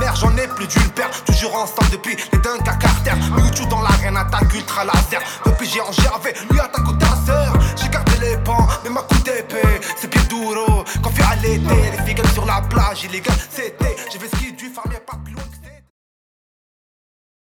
mère, j'en ai plus d'une paire. Toujours ensemble depuis les dingues à Carter. Mewtwo dans l'arène, attaque ultra laser. Depuis j'ai en GAV, lui attaque au ta sœur. J'ai gardé les pans, mais ma coup d'épée, c'est bien duro. Quand fait à l'été, les figures sur la plage, illégal, c'est